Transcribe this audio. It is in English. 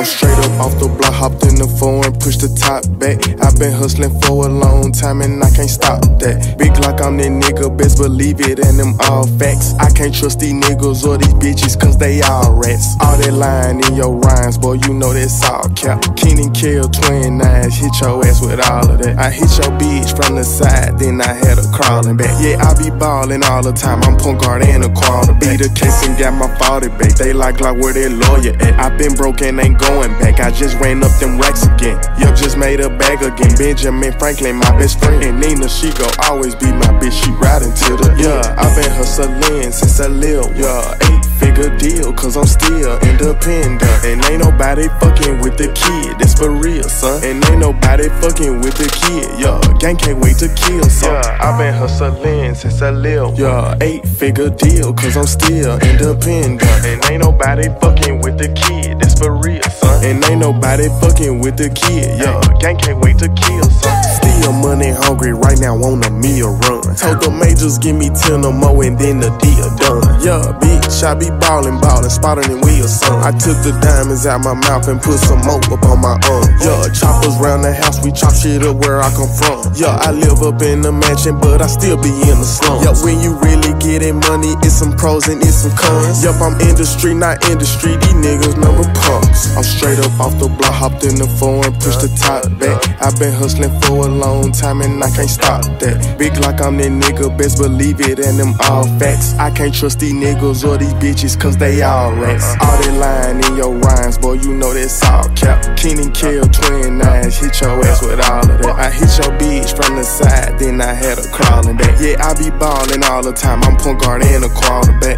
I'm straight up off the block, hopped in the foreign, pushed the top back. I've been hustling for a long time and I can't stop that. Big like I'm that nigga, best believe it, and them all facts. I can't trust these niggas or these bitches cause they all rats. All that lying in your rhymes, boy, you know that's all cap. Keenan kill twin nines, hit your ass with all of that. I hit your bitch from the side, then I had her crawling back. Yeah, I be ballin' all the time, I'm punk hard and a quarterback. Beat the case and got my 40 back, they like where that lawyer at. I been broke and ain't going back, I just ran up them racks again. Yup, just made a bag again. Benjamin Franklin, my best friend. And Nina, she gon' always be my bitch, she riding to the yeah. I been hustling since I lived, yeah. 8-figure deal, cause I'm still independent. And ain't nobody fucking with the kid, that's for real, son. And ain't nobody fucking with the kid, yeah. Gang can't wait to kill, son. Yeah, I been hustling since I lived, yeah. 8-figure deal, cause I'm still independent. And ain't nobody fucking with the kid, that's for real, son. And ain't nobody fucking with the kid, yeah. Gang can't wait to kill, son. Still money hungry right now on a meal run. Told the majors give me 10 or more and then the deal done. Yeah, bitch, I be ballin', spotting in wheels, son. I took the diamonds out my mouth and put some more up on my arm. Yeah, choppers round the house, we chop shit up where I come from. Yeah, I live up in the mansion, but I still be in the slums. Yeah, when you really getting money, it's some pros and it's some cons. Yup, I'm industry, not industry, these niggas number punks. I'm straight up off the block, hopped in the foreign, pushed the top back. I've been hustling for a long time and I can't stop that. Big like I'm that nigga, best believe it, and them all facts. I can't trust these niggas or these bitches cause they all rats. All that lying in your rhymes, boy, you know that's all cap. Keenan kill twin nines, hit your ass with all of that. I hit your bitch from the side, then I had her crawling back. Yeah, I be ballin' all the time, I'm punk hard and a quarterback.